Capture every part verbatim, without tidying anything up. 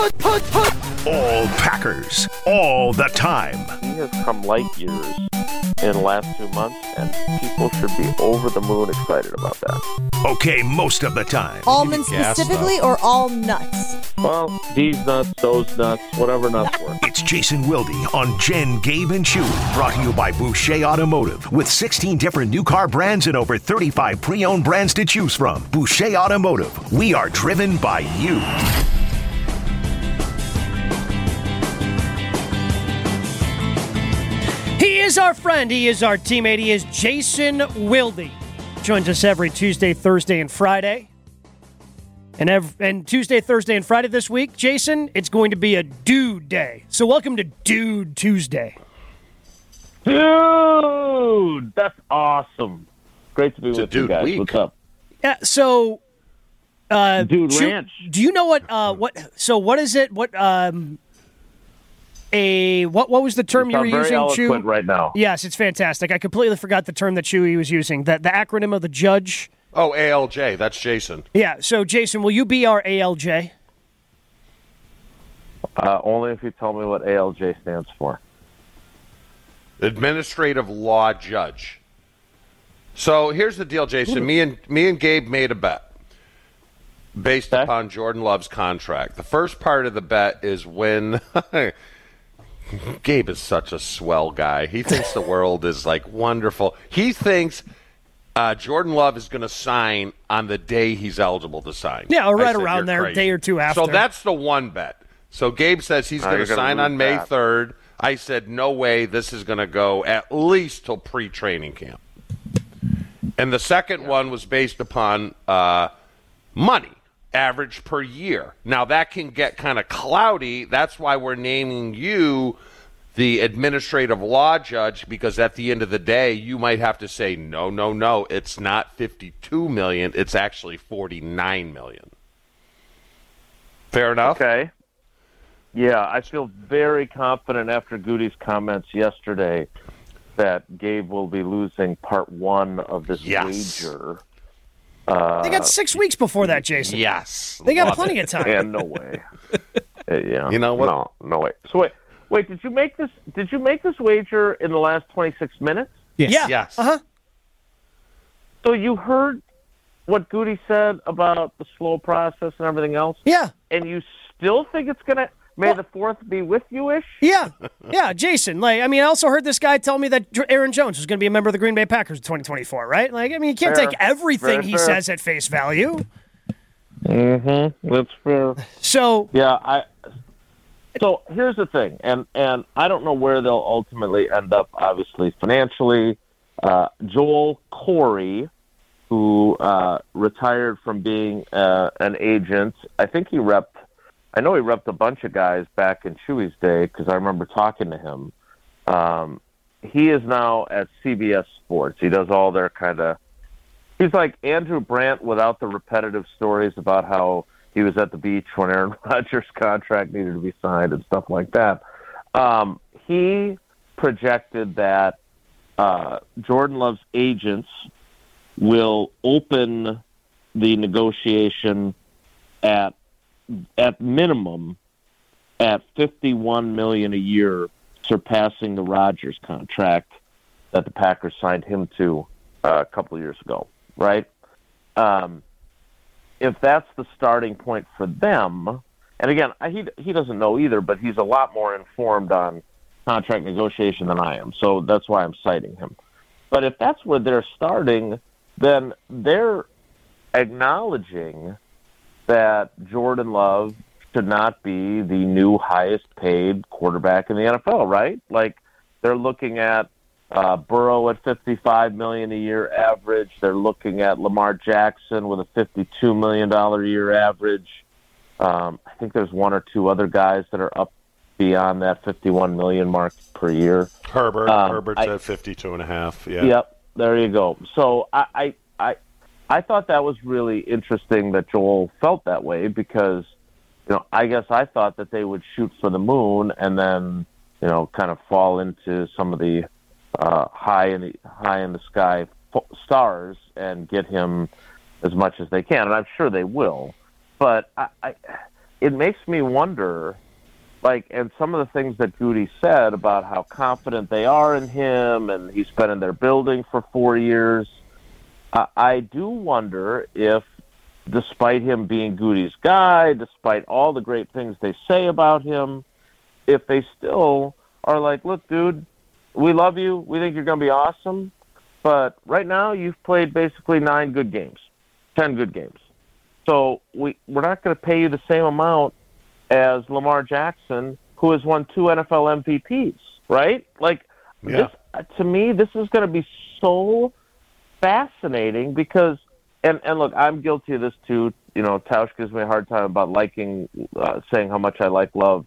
All Packers, all the time. He has come light years in the last two months, and people should be over the moon excited about that. Okay, most of the time. Almonds specifically or all nuts? Well, these nuts, those nuts, whatever nuts work. It's Jason Wilde on Jen, Gabe, and Chewy. Brought to you by Boucher Automotive. With sixteen different new car brands and over thirty-five pre-owned brands to choose from. Boucher Automotive. We are driven by you. He is our friend. He is our teammate. He is Jason Wilde. Joins us every Tuesday, Thursday, and Friday. And, every, and Tuesday, Thursday, and Friday this week, Jason, it's going to be a Dude Day. So welcome to Dude Tuesday. Dude, that's awesome. Great to be It's with a you dude guys. week. What's up? Yeah. So, uh, Dude Chew- Ranch. Do you know what? Uh, what? So what is it? What? Um, a what? What was the term You you were sound very using? eloquent Chew? right now. Yes, it's fantastic. I completely forgot the term that Chewy was using. The the acronym of the judge. Oh, A L J. That's Jason. Yeah. So Jason, will you be our A L J? Uh, only if you tell me what A L J stands for. Administrative Law Judge. So here's the deal, Jason. Me and me and Gabe made a bet based Okay. upon Jordan Love's contract. The first part of the bet is when Gabe is such a swell guy. He thinks the world is like wonderful. He thinks uh, Jordan Love is going to sign on the day he's eligible to sign. Yeah, or I right said, around "You're there, a crazy." day or two after. So that's the one bet. So Gabe says he's Now going you're to gonna sign lose on May that. third. I said, no way, this is going to go at least till pre-training camp. And the second one was based upon uh, money, average per year. Now, that can get kind of cloudy. That's why we're naming you the administrative law judge, because at the end of the day, you might have to say, no, no, no, it's not fifty-two million dollars. It's actually forty-nine million dollars. Fair enough? Okay. Yeah, I feel very confident after Goody's comments yesterday that Gabe will be losing part one of this Yes. wager. Uh, they got six weeks before that, Jason. Yes. They got Love plenty it. of time. and no way. Uh, yeah. You know what? No, no way. So wait, wait. Did you make this? Did you make this wager in the last twenty-six minutes? Yeah. Yes. Uh huh. So you heard what Goody said about the slow process and everything else, Yeah. and you still think it's gonna? May the fourth be with you-ish? Yeah. Yeah. Jason, like, I mean, I also heard this guy tell me that Dr- Aaron Jones was going to be a member of the Green Bay Packers in twenty twenty-four, right? Like, I mean, you can't Fair. take everything Very he fair. says at face value. Mm-hmm. That's fair. So, Yeah, I. So here's the thing, and and I don't know where they'll ultimately end up. Obviously, financially, uh, Joel Corey, who uh, retired from being uh, an agent, I think he repped. I know he repped a bunch of guys back in Chewy's day because I remember talking to him. Um, he is now at C B S Sports. He does all their kind of. He's like Andrew Brandt without the repetitive stories about how he was at the beach when Aaron Rodgers' contract needed to be signed and stuff like that. Um, he projected that uh, Jordan Love's agents will open the negotiation at at minimum at fifty-one million dollars a year, surpassing the Rodgers contract that the Packers signed him to uh, a couple of years ago, right? Um, if that's the starting point for them, and again, I, he he doesn't know either, but he's a lot more informed on contract negotiation than I am, so that's why I'm citing him. But if that's where they're starting, then they're acknowledging that Jordan Love should not be the new highest paid quarterback in the N F L, right? Like, they're looking at uh, Burrow at fifty-five million dollars a year average. They're looking at Lamar Jackson with a fifty-two million dollars a year average. Um, I think there's one or two other guys that are up beyond that fifty-one million mark per year. Herbert. Um, Herbert's I- at fifty-two and a half. Yeah. Yep, there you go. So I, I, I, I thought that was really interesting that Joel felt that way because, you know, I guess I thought that they would shoot for the moon and then, you know, kind of fall into some of the uh, high in the high in the sky f- stars and get him as much as they can, and I'm sure they will. But I, I, it makes me wonder, like, and some of the things that Goody said about how confident they are in him, and he's been in their building for four years. Uh, I do wonder if, despite him being Goody's guy, despite all the great things they say about him, if they still are like, look, dude, we love you. We think you're going to be awesome. But right now you've played basically nine good games, ten good games. So we, we're not going to pay you the same amount as Lamar Jackson, who has won two N F L M V Ps, right? Like, yeah. this, to me, this is going to be so fascinating because, and, and look, I'm guilty of this too. You know, Tausch gives me a hard time about liking, uh, saying how much I like Love.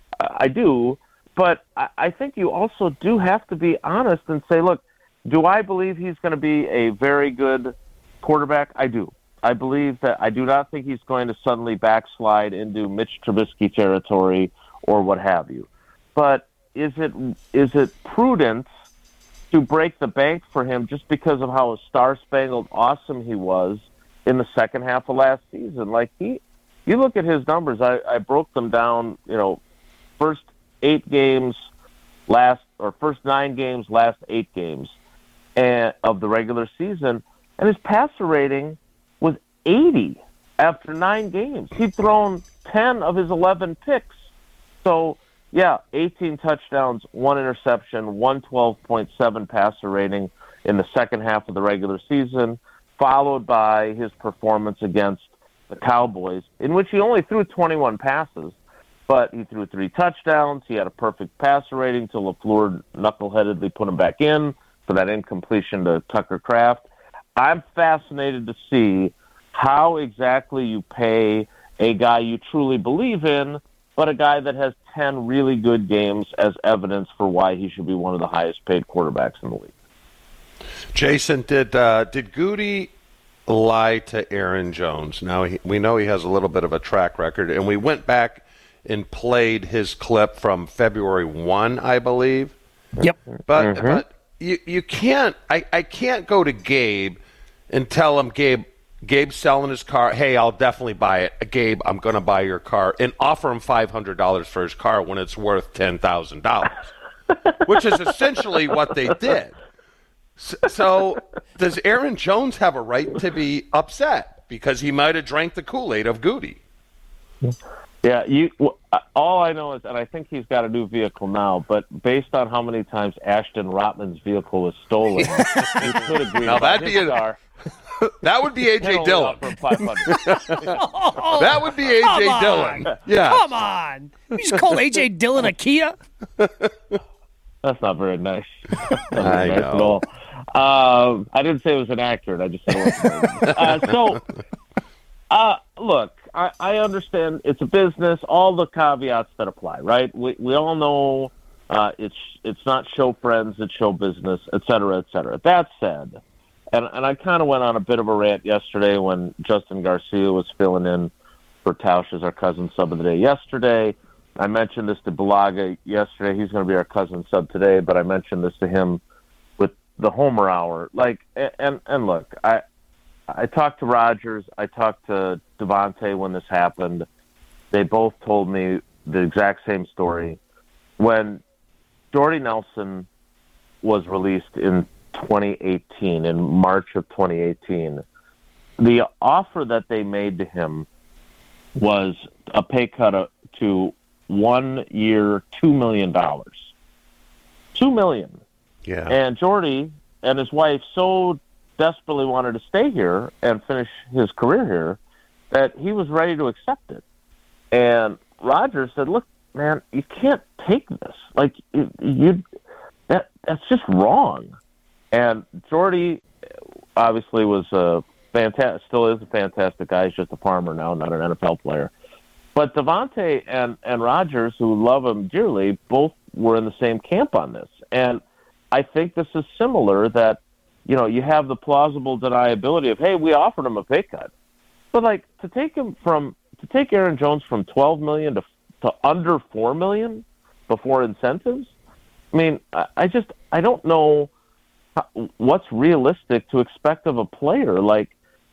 I do, but I, I think you also do have to be honest and say, look, do I believe he's going to be a very good quarterback? I do. I believe that I do not think he's going to suddenly backslide into Mitch Trubisky territory or what have you. But is it is it prudent to break the bank for him just because of how star-spangled awesome he was in the second half of last season? Like, he, you look at his numbers, I, I broke them down, you know, first eight games, last or first nine games, last eight games and, of the regular season, and his passer rating was eighty after nine games. He'd thrown ten of his eleven picks. So, yeah, eighteen touchdowns, one interception, one twelve point seven passer rating in the second half of the regular season, followed by his performance against the Cowboys, in which he only threw twenty-one passes, but he threw three touchdowns. He had a perfect passer rating until LaFleur knuckleheadedly put him back in for that incompletion to Tucker Kraft. I'm fascinated to see how exactly you pay a guy you truly believe in, but a guy that has ten really good games as evidence for why he should be one of the highest paid quarterbacks in the league. Jason, did uh, did Goody lie to Aaron Jones? Now, he, we know he has a little bit of a track record, and we went back and played his clip from February first, I believe. Yep. But Mm-hmm. but you you can't I, I can't go to Gabe and tell him, Gabe, Gabe's selling his car. Hey, I'll definitely buy it. Gabe, I'm going to buy your car, and offer him five hundred dollars for his car when it's worth ten thousand dollars, which is essentially what they did. So, so does Aaron Jones have a right to be upset because he might have drank the Kool-Aid of Goody? Yeah, you. All I know is, and I think he's got a new vehicle now, but based on how many times Ashton Rotman's vehicle was stolen, you could agree. Now, about that'd his be a- car. That would be A J Dillon. Oh, That would be A J come on. Dillon. Yeah. Come on. You just called A J Dillon a Kia? That's not very nice. That's not I very nice know. at all. Um, I didn't say it was inaccurate. I just said it wasn't. uh, so, uh, look, I, I understand it's a business. All the caveats that apply, right? We we all know uh, it's it's not show friends, it's show business, et cetera, et cetera. That said, and and I kind of went on a bit of a rant yesterday when Justin Garcia was filling in for Tausch as our cousin sub of the day yesterday. I mentioned this to Balaga yesterday. He's going to be our cousin sub today, but I mentioned this to him with the Homer Hour. Like, and and look, I I talked to Rodgers. I talked to Devontae when this happened. They both told me the exact same story. When Jordy Nelson was released in twenty eighteen, in March of twenty eighteen, the offer that they made to him was a pay cut to one year, two million dollars. Two million. Yeah. And Jordy and his wife so desperately wanted to stay here and finish his career here that he was ready to accept it. And Rodgers said, "Look, man, you can't take this. Like, you, you that that's just wrong." And Jordy obviously was a fantastic, still is a fantastic guy. He's just a farmer now, not an N F L player. But Devontae and, and Rodgers, who love him dearly, both were in the same camp on this. And I think this is similar that, you know, you have the plausible deniability of, hey, we offered him a pay cut. But, like, to take him from, to take Aaron Jones from twelve million dollars to, to under four million dollars before incentives, I mean, I, I just, I don't know how, what's realistic to expect of a player. Like,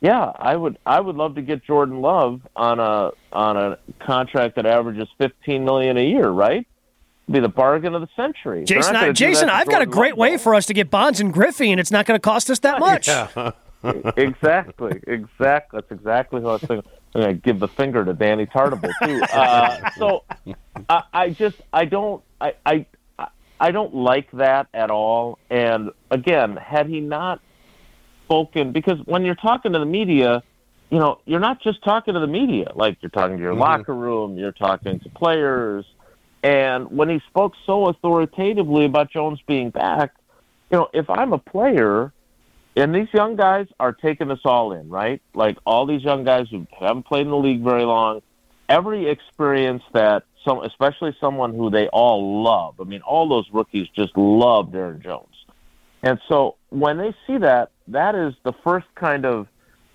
Yeah, I would. I would love to get Jordan Love on a on a contract that averages fifteen million a year. Right, be the bargain of the century. Jason, I, Jason, I've got a great Love, way though. for us to get Bonds and Griffey, and it's not going to cost us that much. Yeah. exactly, exactly. That's exactly what I was thinking. I'm going to give the finger to Danny Tartable too. Uh, so I, I just I don't I, I I don't like that at all. And again, had he not spoken, because when you're talking to the media, you know, you're not just talking to the media. Like, you're talking to your mm-hmm. locker room, you're talking to players. And when he spoke so authoritatively about Jones being back, you know, if I'm a player, and these young guys are taking this all in, right? Like, all these young guys who haven't played in the league very long, every experience that some, especially someone who they all love. I mean, all those rookies just loved Aaron Jones. And so when they see that, that is the first kind of,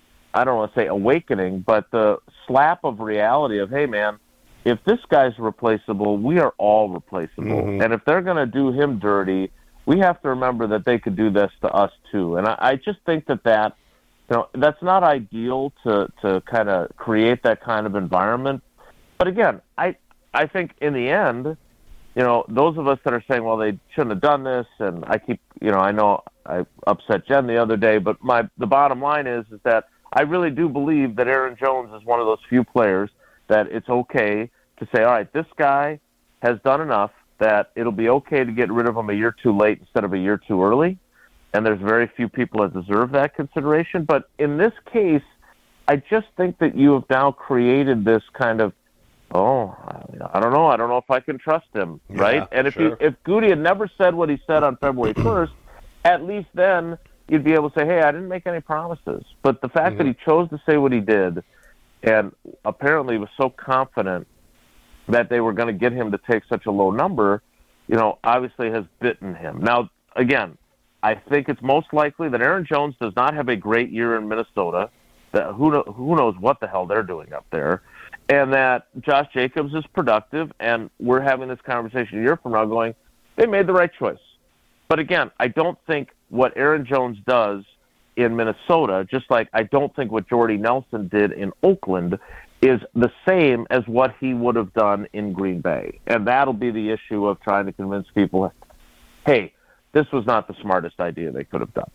I don't want to say awakening, but the slap of reality of, hey, man, if this guy's replaceable, we are all replaceable. Mm-hmm. And if they're going to do him dirty, we have to remember that they could do this to us too. And I, I just think that that, you know, that's not ideal to, to kind of create that kind of environment. But again, I I think in the end, you know, those of us that are saying, well, they shouldn't have done this, and I keep, you know, I know I upset Jen the other day, but my the bottom line is is that I really do believe that Aaron Jones is one of those few players that it's okay to say, all right, this guy has done enough that it'll be okay to get rid of him a year too late instead of a year too early. And there's very few people that deserve that consideration. But in this case, I just think that you have now created this kind of, oh, I don't know. I don't know if I can trust him, right? Yeah, and if sure. he, if Goody had never said what he said on February first, at least then you'd be able to say, hey, I didn't make any promises. But the fact mm-hmm. that he chose to say what he did and apparently was so confident that they were going to get him to take such a low number, you know, obviously has bitten him. Now, again, I think it's most likely that Aaron Jones does not have a great year in Minnesota. That who know, who knows what the hell they're doing up there, and that Josh Jacobs is productive, and we're having this conversation a year from now going, they made the right choice. But again, I don't think what Aaron Jones does in Minnesota, just like I don't think what Jordy Nelson did in Oakland, is the same as what he would have done in Green Bay. And that'll be the issue of trying to convince people, hey, this was not the smartest idea they could have done.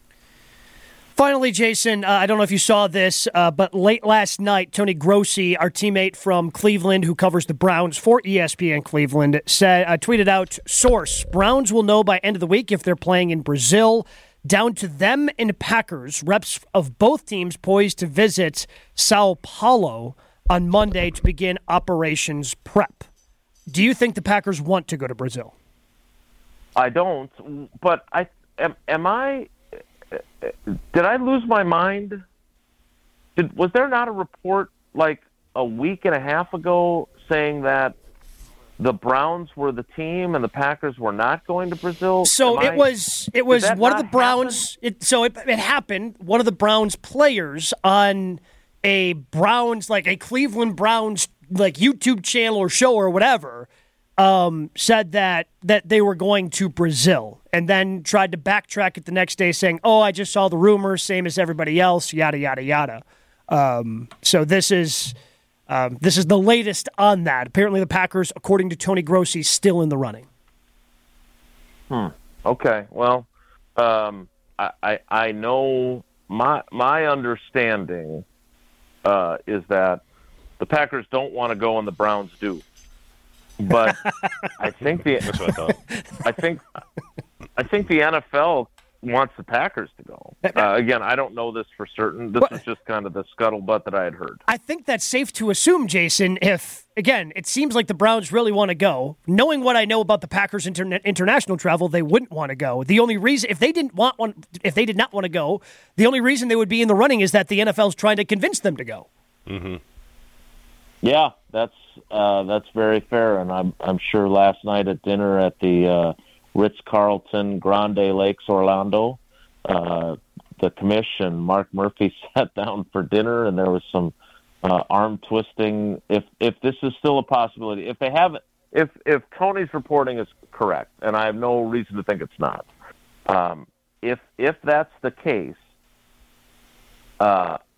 Finally, Jason, uh, I don't know if you saw this, uh, but late last night, Tony Grossi, our teammate from Cleveland who covers the Browns for E S P N Cleveland, said, uh, tweeted out, source, Browns will know by end of the week if they're playing in Brazil. Down to them and Packers, reps of both teams poised to visit Sao Paulo on Monday to begin operations prep. Do you think the Packers want to go to Brazil? I don't, but I am, am I... Did I lose my mind? Did, was there not a report like a week and a half ago saying that the Browns were the team and the Packers were not going to Brazil? So Am it I, was it was one of the Browns. Happen? It, so it, it happened. One of the Browns players on a Browns like a Cleveland Browns like YouTube channel or show or whatever. Um, said that that they were going to Brazil and then tried to backtrack it the next day saying, oh, I just saw the rumors, same as everybody else, yada, yada, yada. Um, so this is um, this is the latest on that. Apparently the Packers, according to Tony Grossi, still in the running. Hmm. Okay. Well, um, I, I, I know my, my understanding uh, is that the Packers don't want to go and the Browns do. But I think the That's what I, thought. I think I think the N F L wants the Packers to go. Uh, again, I don't know this for certain. This well, is just kind of the scuttlebutt that I had heard. I think that's safe to assume, Jason. If again, it seems like the Browns really want to go. Knowing what I know about the Packers' interna- international travel, they wouldn't want to go. The only reason, if they didn't want one, if they did not want to go, the only reason they would be in the running is that the N F L is trying to convince them to go. Mm-hmm. Yeah, that's uh, that's very fair, and I'm I'm sure last night at dinner at the uh, Ritz-Carlton Grande Lakes Orlando, uh, the commission Mark Murphy sat down for dinner, and there was some uh, arm twisting. If if this is still a possibility, if they haven't, if if Tony's reporting is correct, and I have no reason to think it's not, um, if if that's the case, uh,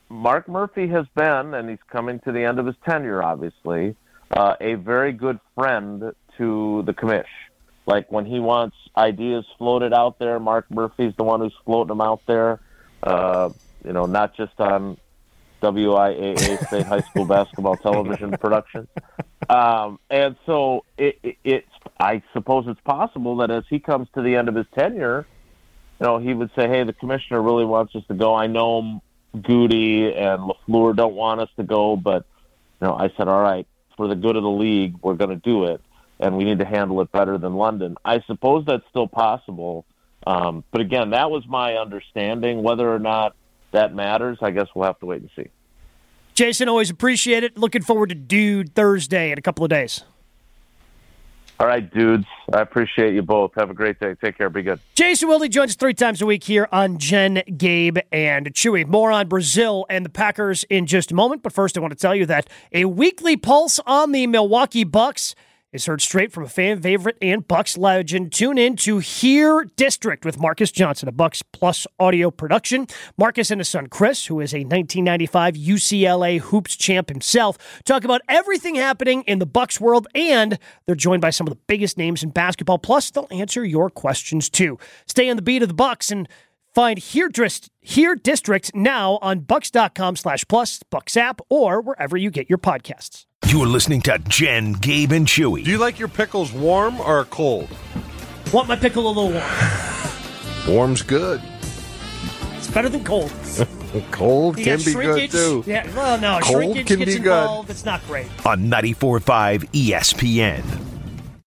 Mark Murphy has been, and he's coming to the end of his tenure, obviously, uh, a very good friend to the commish. Like when he wants ideas floated out there, Mark Murphy's the one who's floating them out there. Uh, you know, not just on W I A A State High School basketball television productions. Um, and so it, it, it's, I suppose it's possible that as he comes to the end of his tenure, you know, he would say, hey, the commissioner really wants us to go. I know Goody and LaFleur don't want us to go, but, you know, I said, all right, for the good of the league, we're going to do it, and we need to handle it better than London. I suppose that's still possible. Um, but again, that was my understanding. Whether or not that matters, I guess we'll have to wait and see. Jason, always appreciate it. Looking forward to Dude Thursday in a couple of days. All right, dudes. I appreciate you both. Have a great day. Take care. Be good. Jason Wilde joins us three times a week here on Jen, Gabe, and Chewy. More on Brazil and the Packers in just a moment. But first, I want to tell you that a weekly pulse on the Milwaukee Bucks is heard straight from a fan favorite and Bucks legend. Tune in to Here District with Marcus Johnson, a Bucks Plus audio production. Marcus and his son Chris, who is a nineteen ninety-five U C L A hoops champ himself, talk about everything happening in the Bucks world, and they're joined by some of the biggest names in basketball. Plus, they'll answer your questions too. Stay on the beat of the Bucks and find Here, Dist- Here District now on Bucks.com slash plus, Bucks app, or wherever you get your podcasts. You're listening to Jen, Gabe, and Chewy. Do you like your pickles warm or cold? Want my pickle a little warm. Warm's good. It's better than cold. Cold You can got be shrinkage. good, too. Yeah, well, no, Cold shrinkage can gets be good. involved. It's not great. On ninety-four point five E S P N.